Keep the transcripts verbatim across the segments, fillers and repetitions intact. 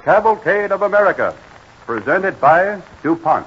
Cavalcade of America, presented by DuPont.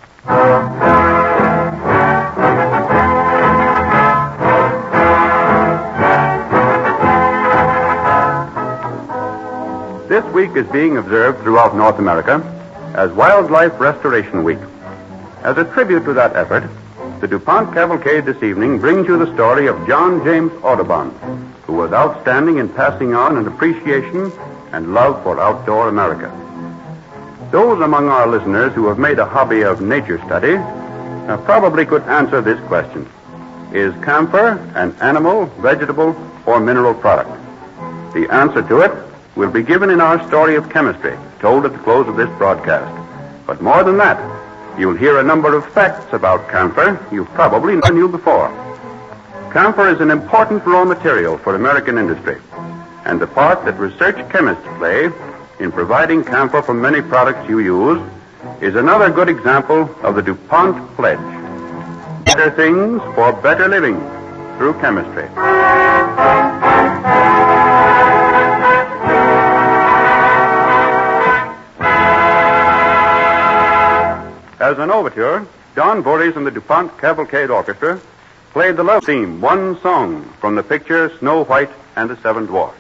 This week is being observed throughout North America as Wildlife Restoration Week. As a tribute to that effort, the DuPont Cavalcade this evening brings you the story of John James Audubon, who was outstanding in passing on an appreciation and love for outdoor America. Those among our listeners who have made a hobby of nature study uh, probably could answer this question. Is camphor an animal, vegetable, or mineral product? The answer to it will be given in our story of chemistry, told at the close of this broadcast. But more than that, you'll hear a number of facts about camphor you probably never knew before. Camphor is an important raw material for American industry, and the part that research chemists play in providing camphor for many products you use is another good example of the DuPont pledge. Better things for better living through chemistry. As an overture, Don Voorhees and the DuPont Cavalcade Orchestra played the love theme, One Song, from the picture Snow White and the Seven Dwarfs.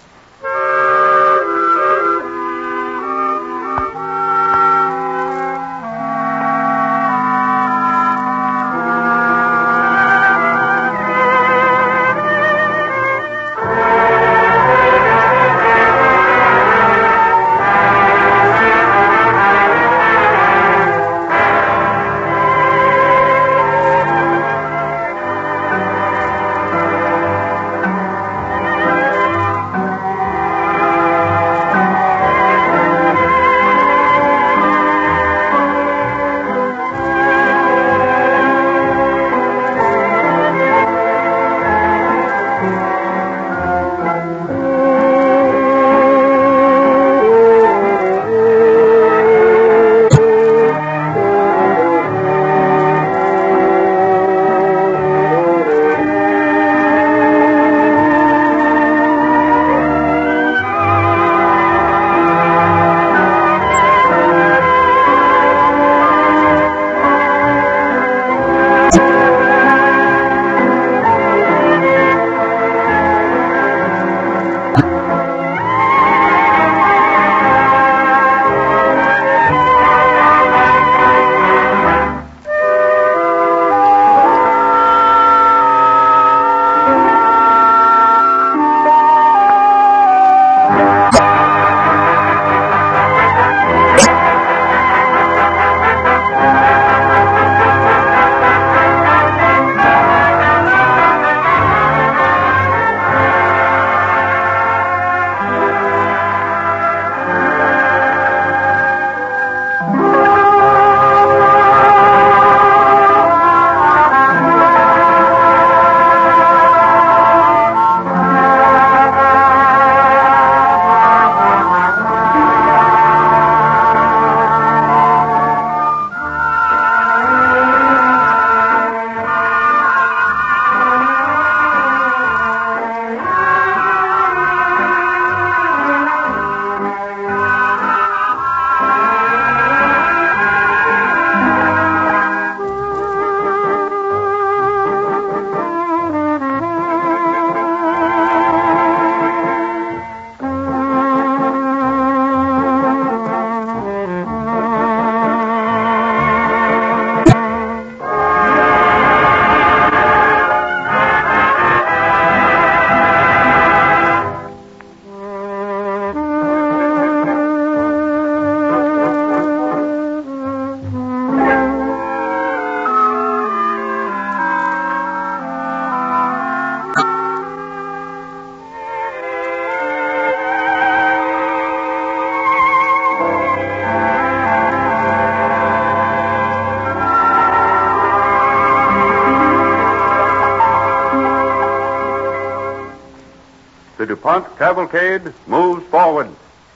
The DuPont Cavalcade moves forward.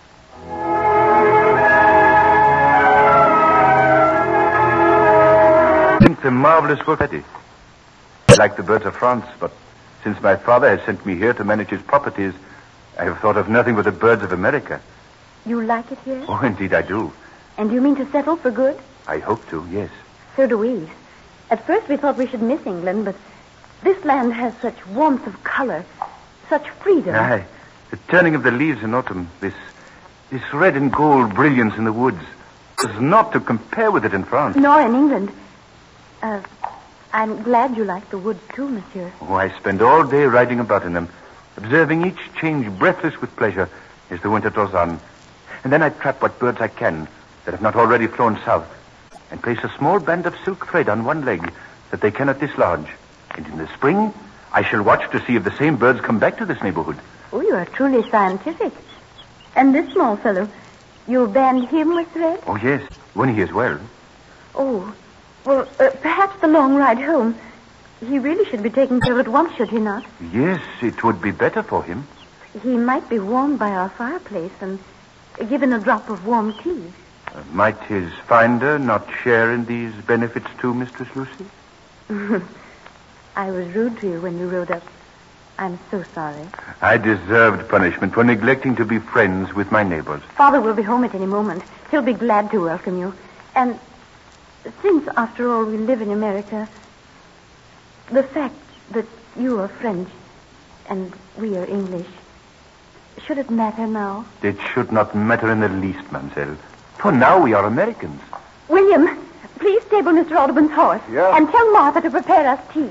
It's a marvelous work. I like the birds of France, but since my father has sent me here to manage his properties, I have thought of nothing but the birds of America. You like it here? Oh, indeed I do. And you mean to settle for good? I hope to, yes. So do we. At first we thought we should miss England, but this land has such warmth of color, such freedom. Aye. The turning of the leaves in autumn, this this red and gold brilliance in the woods, is not to compare with it in France. Nor in England. Uh, I'm glad you like the woods too, monsieur. Oh, I spend all day riding about in them, observing each change breathless with pleasure as the winter draws on. And then I trap what birds I can that have not already flown south, and place a small band of silk thread on one leg that they cannot dislodge. And in the spring, I shall watch to see if the same birds come back to this neighborhood. Oh, you are truly scientific. And this small fellow, you'll band him with thread? Oh, yes, when he is well. Oh, well, uh, perhaps the long ride home. He really should be taken care of at once, should he not? Yes, it would be better for him. He might be warmed by our fireplace and given a drop of warm tea. Uh, might his finder not share in these benefits too, Mistress Lucy? I was rude to you when you rode up. I'm so sorry. I deserved punishment for neglecting to be friends with my neighbors. Father will be home at any moment. He'll be glad to welcome you. And since, after all, we live in America, the fact that you are French and we are English, should it matter now? It should not matter in the least, mademoiselle. For now we are Americans. William, please stable Mister Audubon's horse. Yes. And tell Martha to prepare us tea.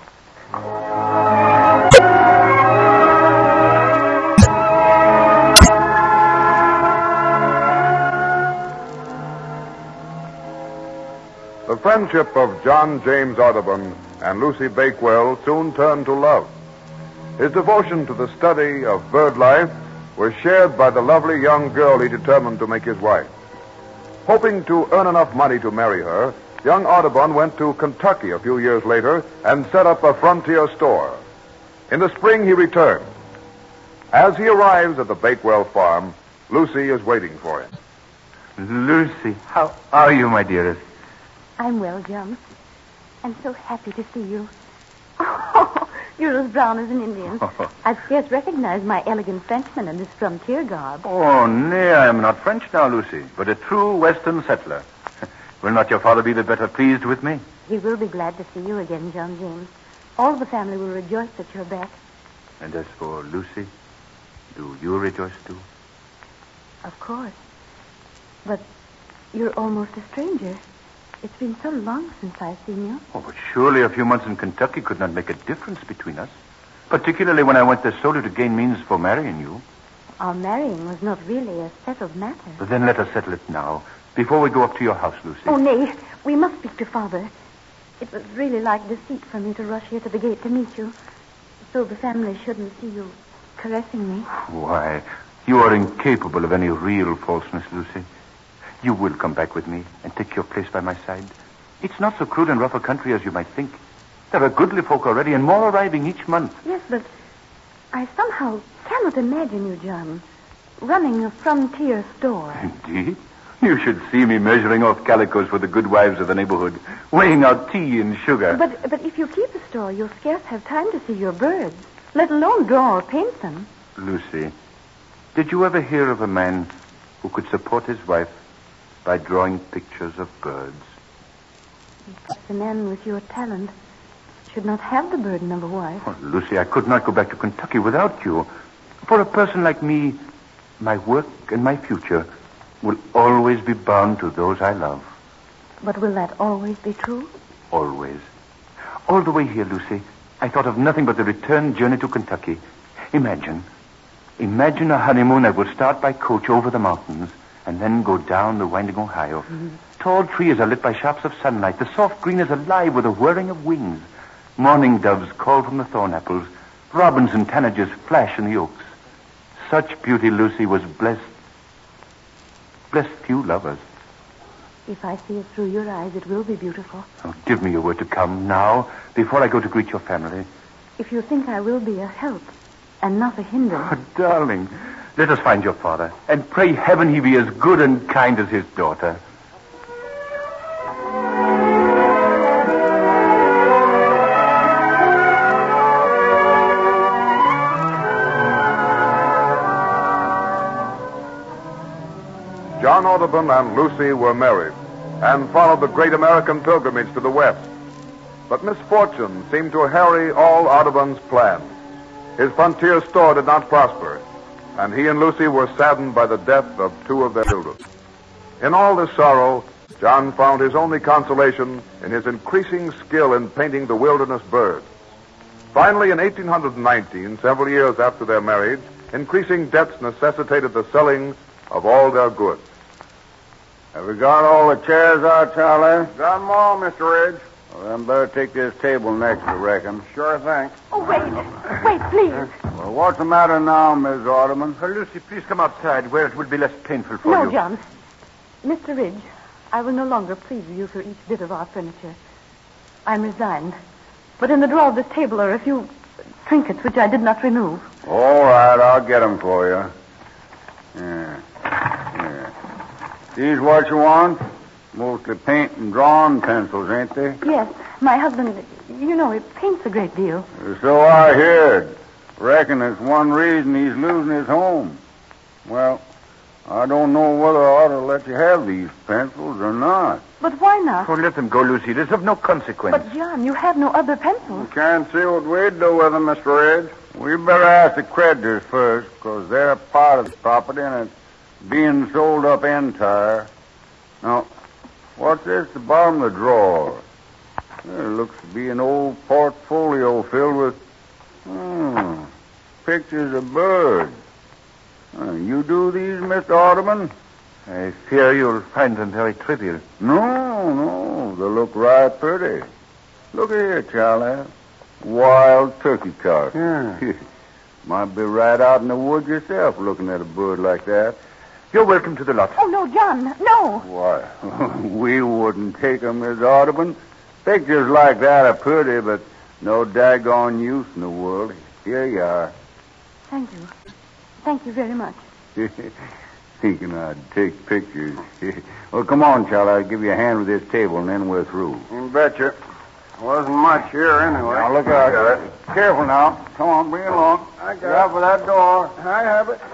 The friendship of John James Audubon and Lucy Bakewell soon turned to love. His devotion to the study of bird life was shared by the lovely young girl he determined to make his wife. Hoping to earn enough money to marry her, young Audubon went to Kentucky a few years later and set up a frontier store. In the spring, he returned. As he arrives at the Bakewell farm, Lucy is waiting for him. Lucy, how are you, my dearest? I'm well, John. I'm so happy to see you. Oh, you're as brown as an Indian. I scarce recognize my elegant Frenchman in this frontier garb. Oh, nay, I am not French now, Lucy, but a true Western settler. Will not your father be the better pleased with me? He will be glad to see you again, John James. All the family will rejoice that you're back. And as for Lucy, do you rejoice too? Of course. But you're almost a stranger. It's been so long since I've seen you. Oh, but surely a few months in Kentucky could not make a difference between us. Particularly when I went there solely to gain means for marrying you. Our marrying was not really a settled matter. But then let us settle it now, before we go up to your house, Lucy. Oh, nay. We must speak to Father. It was really like deceit for me to rush here to the gate to meet you, so the family shouldn't see you caressing me. Why, you are incapable of any real falseness, Lucy. You will come back with me and take your place by my side. It's not so crude and rough a country as you might think. There are goodly folk already, and more arriving each month. Yes, but I somehow cannot imagine you, John, running a frontier store. Indeed? You should see me measuring off calicos for the good wives of the neighborhood, weighing out tea and sugar. But but if you keep a store, you'll scarce have time to see your birds, let alone draw or paint them. Lucy, did you ever hear of a man who could support his wife by drawing pictures of birds? The man with your talent should not have the burden of a wife. Oh, Lucy, I could not go back to Kentucky without you. For a person like me, my work and my future will always be bound to those I love. But will that always be true? Always. All the way here, Lucy, I thought of nothing but the return journey to Kentucky. Imagine. Imagine a honeymoon that would start by coach over the mountains and then go down the winding Ohio. Mm-hmm. Tall trees are lit by shafts of sunlight. The soft green is alive with a whirring of wings. Morning doves call from the thorn apples. Robins and tanagers flash in the oaks. Such beauty, Lucy, was blessed. Blessed few lovers. If I see it through your eyes, it will be beautiful. Oh, give me your word to come now, before I go to greet your family. If you think I will be a help and not a hindrance. Oh, darling, let us find your father, and pray heaven he be as good and kind as his daughter. John Audubon and Lucy were married and followed the great American pilgrimage to the West. But misfortune seemed to harry all Audubon's plans. His frontier store did not prosper, and he and Lucy were saddened by the death of two of their children. In all this sorrow, John found his only consolation in his increasing skill in painting the wilderness birds. Finally, in eighteen nineteen, several years after their marriage, increasing debts necessitated the selling of all their goods. Have we got all the chairs out, Charlie? Got 'em all, Mister Ridge. Well, then better take this table next, I reckon. Sure thing. Oh, wait. Wait, please. Well, what's the matter now, Miss Audubon? Oh, Lucy, please come outside where it will be less painful for No, you. John. Mister Ridge, I will no longer please you for each bit of our furniture. I'm resigned. But in the drawer of this table are a few trinkets which I did not remove. All right, I'll get them for you. Yeah. Yeah. These what you want? Mostly paint and drawing pencils, ain't they? Yes, my husband, you know, he paints a great deal. So I heard. Reckon it's one reason he's losing his home. Well, I don't know whether I ought to let you have these pencils or not. But why not? Oh, let them go, Lucy. It is of no consequence. But, John, you have no other pencils. Can't see what we'd do with them, Mister Ridge. We better ask the creditors first, because they're part of the property and it's being sold up entire. Now, what's this at the bottom of the drawer? There looks to be an old portfolio filled with hmm, pictures of birds. Uh, you do these, Mister Audubon? I fear you'll find them very trivial. No, no, they look right pretty. Look here, Charlie. Wild turkey cock. Yeah. Might be right out in the woods yourself looking at a bird like that. You're welcome to the lot. Oh, no, John, no. Why, we wouldn't take 'em, Miss Audubon. Pictures like that are pretty, but no daggone use in the world. Here you are. Thank you. Thank you very much. Thinking I'd take pictures. Well, come on, Charlie. I'll give you a hand with this table, and then we're through. You betcha. Wasn't much here anyway. Now, look out. Got it. Careful now. Come on, bring it along. I got Get out for that door. I have it.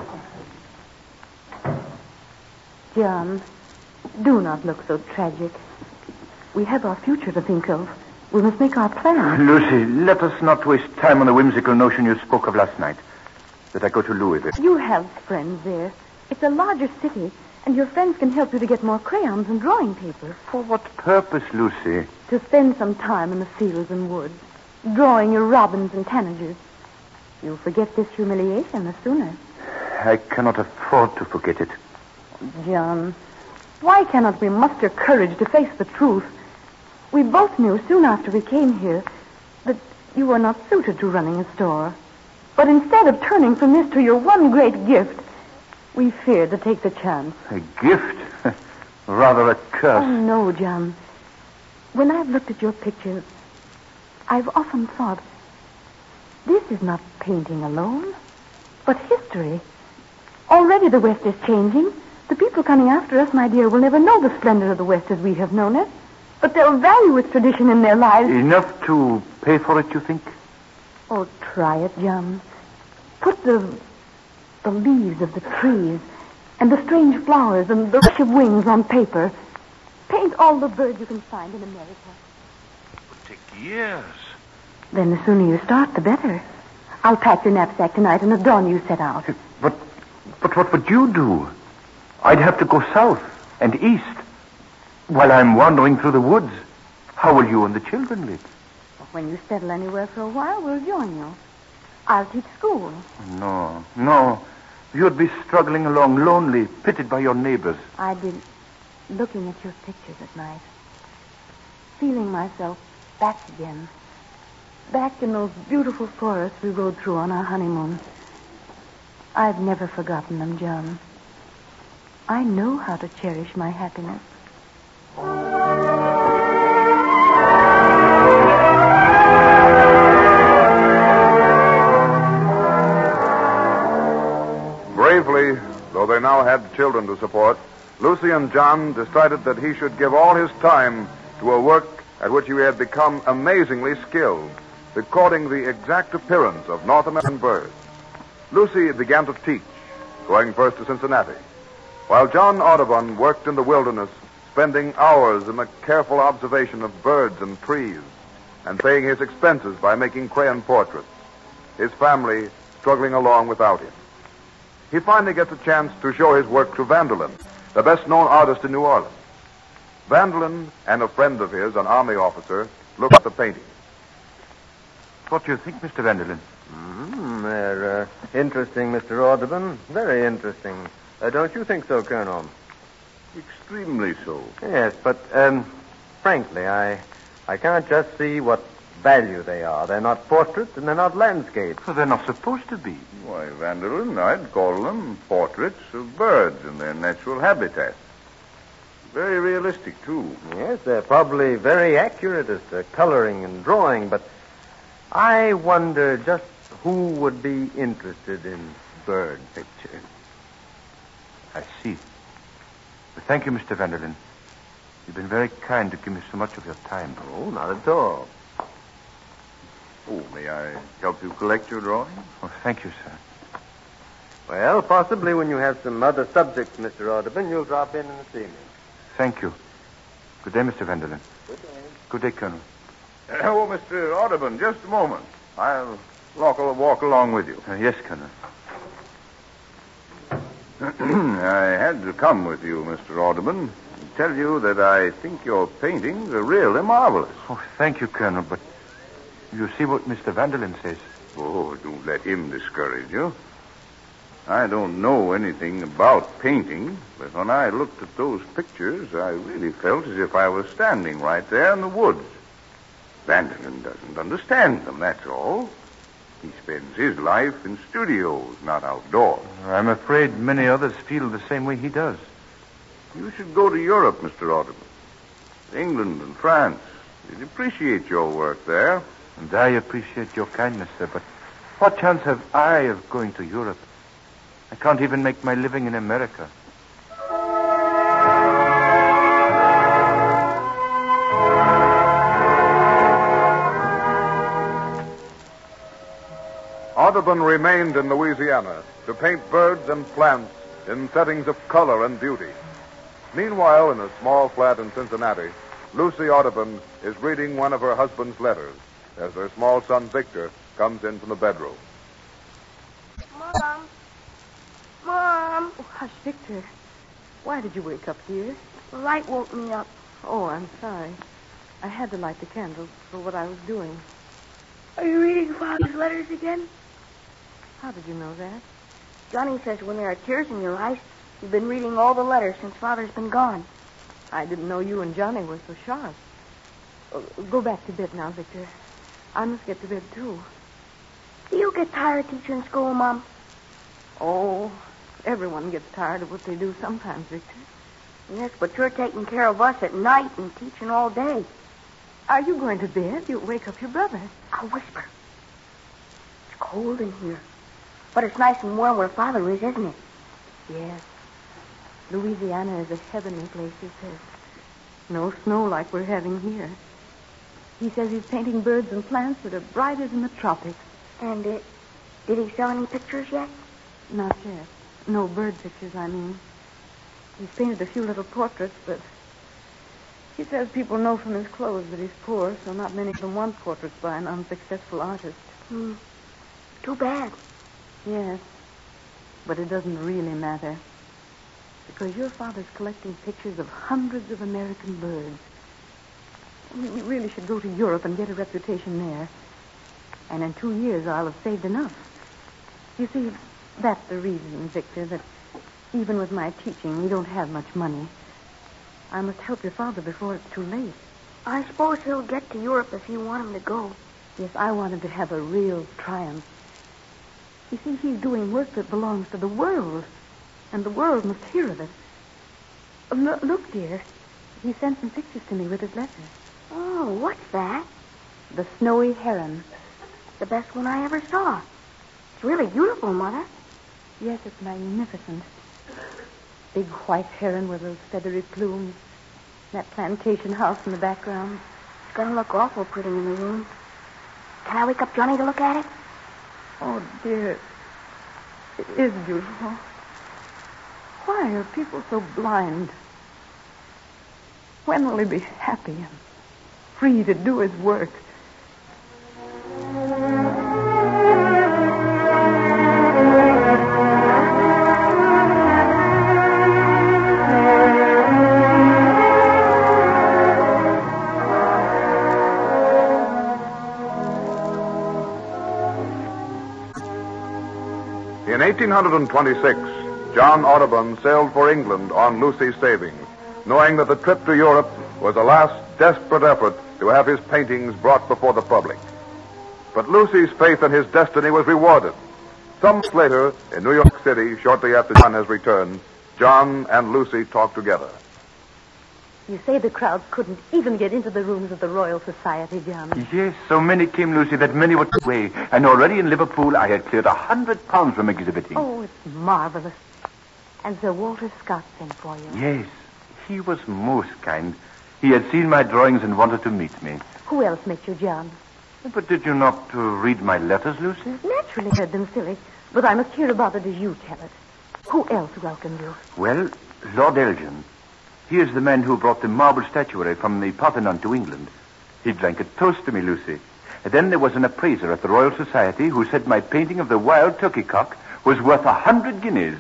John, do not look so tragic. We have our future to think of. We must make our plans. Lucy, let us not waste time on the whimsical notion you spoke of last night, that I go to Louisville. You have friends there. It's a larger city, and your friends can help you to get more crayons and drawing paper. For what purpose, Lucy? To spend some time in the fields and woods, drawing your robins and tanagers. You'll forget this humiliation the sooner. I cannot afford to forget it. John, why cannot we muster courage to face the truth? We both knew soon after we came here that you were not suited to running a store. But instead of turning from this to your one great gift, we feared to take the chance. A gift? Rather a curse. Oh, no, John. When I've looked at your pictures, I've often thought, this is not painting alone, but history. Already the West is changing. The people coming after us, my dear, will never know the splendor of the West as we have known it. But they'll value its tradition in their lives. Enough to pay for it, you think? Oh, try it, John. Put the the leaves of the trees and the strange flowers and the rush of wings on paper. Paint all the birds you can find in America. It would take years. Then the sooner you start, the better. I'll pack your knapsack tonight and at dawn you set out. But, but what would you do? I'd have to go south and east. While I'm wandering through the woods, how will you and the children live? Well, when you settle anywhere for a while, we'll join you. I'll teach school. No, no. You'd be struggling along, lonely, pitied by your neighbors. I'd be looking at your pictures at night, feeling myself back again. Back in those beautiful forests we rode through on our honeymoon. I've never forgotten them, John. I know how to cherish my happiness. Bravely, though they now had children to support, Lucy and John decided that he should give all his time to a work at which he had become amazingly skilled, recording the exact appearance of North American birds. Lucy began to teach, going first to Cincinnati. while John Audubon worked in the wilderness, spending hours in the careful observation of birds and trees, and paying his expenses by making crayon portraits, his family struggling along without him. He finally gets a chance to show his work to Vanderlyn, the best-known artist in New Orleans. Vanderlyn and a friend of his, an army officer, look at the painting. What do you think, Mister Vanderlyn? Mm, they're uh, interesting, Mister Audubon. Very interesting. Uh, don't you think so, Colonel? Extremely so. Yes, but, um, frankly, I I can't just see what value they are. They're not portraits and they're not landscapes. Well, they're not supposed to be. Why, Vanderlyn, I'd call them portraits of birds in their natural habitat. Very realistic, too. Yes, they're probably very accurate as to coloring and drawing, but I wonder just who would be interested in bird pictures. I see. Well, thank you, Mister Vanderlyn. You've been very kind to give me so much of your time. Oh, not at all. Oh, may I help you collect your drawings? Oh, thank you, sir. Well, possibly when you have some other subjects, Mister Audubon, you'll drop in and see me. Thank you. Good day, Mister Vanderlyn. Good day. Good day, Colonel. Uh, oh, Mister Audubon, just a moment. I'll walk, walk along with you. Uh, yes, Colonel. I had to come with you, Mister Audubon, and tell you that I think your paintings are really marvelous. Oh, thank you, Colonel, but you see what Mister Vanderlyn says. Oh, don't let him discourage you. I don't know anything about painting, but when I looked at those pictures, I really felt as if I was standing right there in the woods. Vanderlyn doesn't understand them, that's all. He spends his life in studios, not outdoors. I'm afraid many others feel the same way he does. You should go to Europe, Mister Audubon. England and France. They'd appreciate your work there. And I appreciate your kindness, sir, but what chance have I of going to Europe? I can't even make my living in America. Audubon remained in Louisiana to paint birds and plants in settings of color and beauty. Meanwhile, in a small flat in Cincinnati, Lucy Audubon is reading one of her husband's letters as her small son Victor comes in from the bedroom. Mom. Mom. Oh, hush, Victor. Why did you wake up, dear? The light woke me up. Oh, I'm sorry. I had to light the candles for what I was doing. Are you reading Father's letters again? How did you know that? Johnny says when there are tears in your eyes, you've been reading all the letters since Father's been gone. I didn't know you and Johnny were so sharp. Oh, go back to bed now, Victor. I must get to bed, too. Do you get tired teaching school, Mom? Oh, everyone gets tired of what they do sometimes, Victor. Yes, but you're taking care of us at night and teaching all day. Are you going to bed? You'll wake up your brother. I'll whisper. It's cold in here. But it's nice and warm where Father is, isn't it? Yes. Louisiana is a heavenly place, he says. No snow like we're having here. He says he's painting birds and plants that are brighter than the tropics. And uh, did he sell any pictures yet? Not yet. No bird pictures, I mean. He's painted a few little portraits, but he says people know from his clothes that he's poor, so not many of them want portraits by an unsuccessful artist. Hmm. Too bad. Yes. But it doesn't really matter. Because your father's collecting pictures of hundreds of American birds. We really should go to Europe and get a reputation there. And in two years, I'll have saved enough. You see, that's the reason, Victor, that even with my teaching, we don't have much money. I must help your father before it's too late. I suppose he'll get to Europe if you want him to go. Yes, I want him to have a real triumph. You see, he's doing work that belongs to the world, and the world must hear of it. Look, look, dear. He sent some pictures to me with his letter. Oh, what's that? The snowy heron. The best one I ever saw. It's really beautiful, Mother. Yes, it's magnificent. Big white heron with those feathery plumes. That plantation house in the background. It's going to look awful pretty in the room. Can I wake up Johnny to look at it? Oh, dear. It is beautiful. Why are people so blind? When will he be happy and free to do his work? In eighteen twenty-six, John Audubon sailed for England on Lucy's savings, knowing that the trip to Europe was a last desperate effort to have his paintings brought before the public. But Lucy's faith in his destiny was rewarded. Some months later, in New York City, shortly after John has returned, John and Lucy talk together. You say the crowds couldn't even get into the rooms of the Royal Society, John. Yes, so many came, Lucy, that many were away. And already in Liverpool, I had cleared a hundred pounds from exhibiting. Oh, it's marvelous. And Sir Walter Scott sent for you. Yes, he was most kind. He had seen my drawings and wanted to meet me. Who else met you, John? But did you not uh, read my letters, Lucy? Naturally heard them, silly. But I must hear about it as you tell it. Who else welcomed you? Well, Lord Elgin. He is the man who brought the marble statuary from the Parthenon to England. He drank a toast to me, Lucy. And then there was an appraiser at the Royal Society who said my painting of the wild turkey cock was worth a hundred guineas.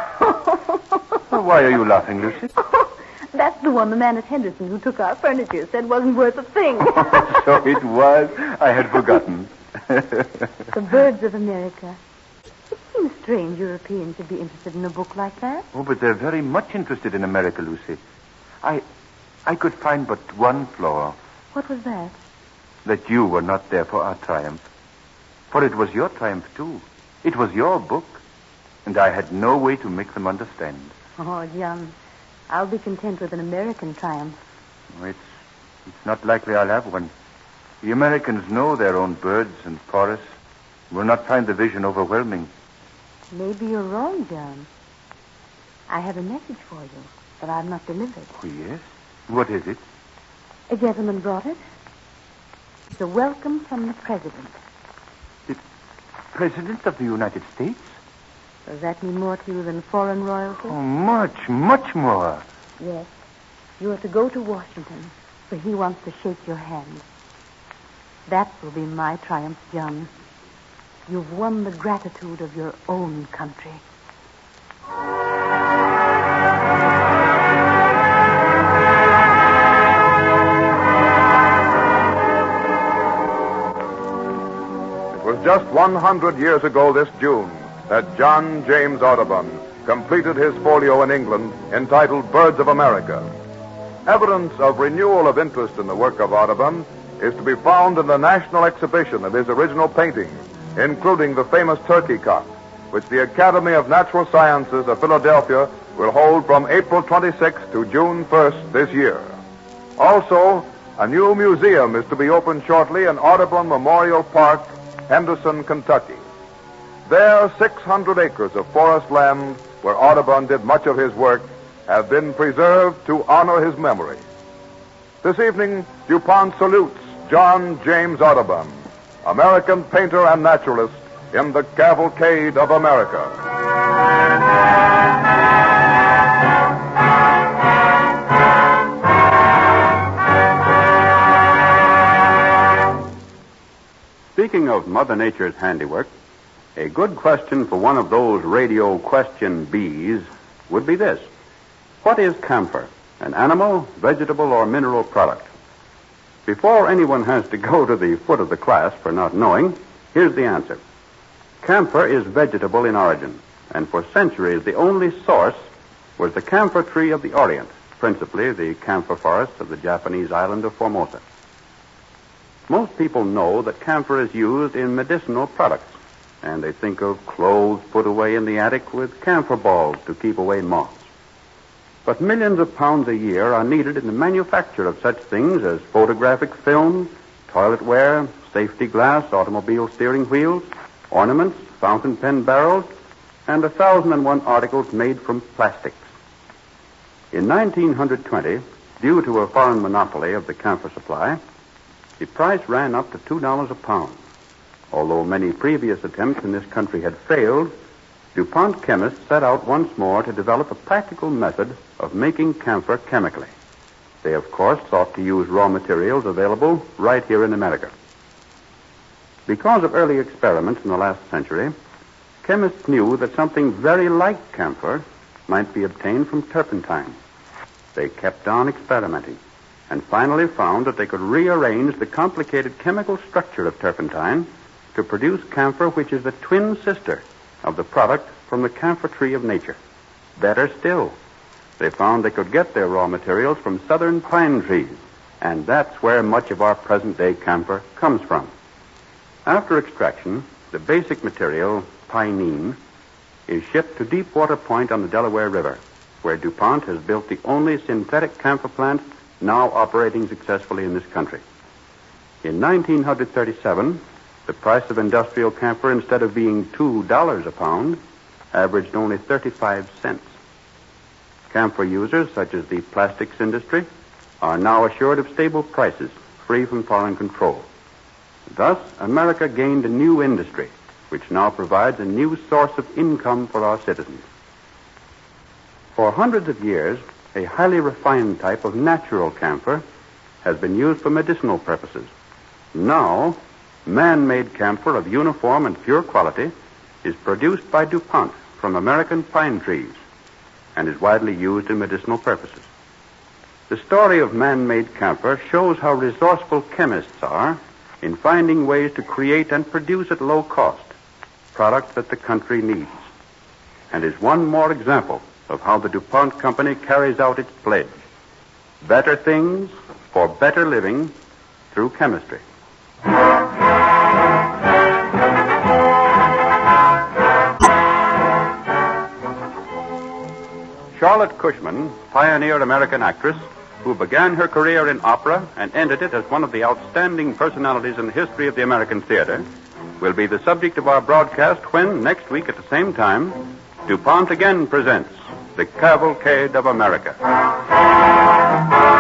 Well, why are you laughing, Lucy? That's the one the man at Henderson who took our furniture said wasn't worth a thing. So it was. I had forgotten. The Birds of America. It seems strange Europeans should be interested in a book like that. Oh, but they're very much interested in America, Lucy. I I could find but one flaw. What was that? That you were not there for our triumph. For it was your triumph, too. It was your book. And I had no way to make them understand. Oh, John, I'll be content with an American triumph. Oh, it's, it's not likely I'll have one. The Americans know their own birds and forests. Will not find the vision overwhelming. Maybe you're wrong, John. I have a message for you that I've not delivered. Oh, yes? What is it? A gentleman brought it. It's a welcome from the President. The President of the United States? Does that mean more to you than foreign royalty? Oh, much, much more. Yes. You are to go to Washington, where he wants to shake your hand. That will be my triumph, John. You've won the gratitude of your own country. It was just one hundred years ago this June that John James Audubon completed his folio in England entitled Birds of America. Evidence of renewal of interest in the work of Audubon is to be found in the national exhibition of his original paintings, including the famous turkey cock, which the Academy of Natural Sciences of Philadelphia will hold from April twenty-sixth to June first this year. Also, a new museum is to be opened shortly in Audubon Memorial Park, Henderson, Kentucky. There, six hundred acres of forest land where Audubon did much of his work have been preserved to honor his memory. This evening, DuPont salutes John James Audubon, American painter and naturalist in the Cavalcade of America. Speaking of Mother Nature's handiwork, a good question for one of those radio question bees would be this. What is camphor? An animal, vegetable, or mineral product? Before anyone has to go to the foot of the class for not knowing, here's the answer. Camphor is vegetable in origin, and for centuries the only source was the camphor tree of the Orient, principally the camphor forests of the Japanese island of Formosa. Most people know that camphor is used in medicinal products, and they think of clothes put away in the attic with camphor balls to keep away moths. But millions of pounds a year are needed in the manufacture of such things as photographic film, toiletware, safety glass, automobile steering wheels, ornaments, fountain pen barrels, and a thousand and one articles made from plastics. In nineteen twenty, due to a foreign monopoly of the camphor supply, the price ran up to two dollars a pound. Although many previous attempts in this country had failed, DuPont chemists set out once more to develop a practical method of making camphor chemically. They, of course, sought to use raw materials available right here in America. Because of early experiments in the last century, chemists knew that something very like camphor might be obtained from turpentine. They kept on experimenting and finally found that they could rearrange the complicated chemical structure of turpentine to produce camphor, which is the twin sister of the product from the camphor tree of nature. Better still, they found they could get their raw materials from southern pine trees, and that's where much of our present-day camphor comes from. After extraction, the basic material, pinene, is shipped to Deepwater Point on the Delaware River, where DuPont has built the only synthetic camphor plant now operating successfully in this country. In nineteen thirty-seven, the price of industrial camphor, instead of being two dollars a pound, averaged only thirty-five cents. Camphor users, such as the plastics industry, are now assured of stable prices, free from foreign control. Thus, America gained a new industry, which now provides a new source of income for our citizens. For hundreds of years, a highly refined type of natural camphor has been used for medicinal purposes. Now, man-made camphor of uniform and pure quality is produced by DuPont from American pine trees and is widely used in medicinal purposes. The story of man-made camphor shows how resourceful chemists are in finding ways to create and produce at low cost products that the country needs, and is one more example of how the DuPont Company carries out its pledge: better things for better living through chemistry. Charlotte Cushman, pioneer American actress who began her career in opera and ended it as one of the outstanding personalities in the history of the American theater, will be the subject of our broadcast when, next week at the same time, DuPont again presents The Cavalcade of America.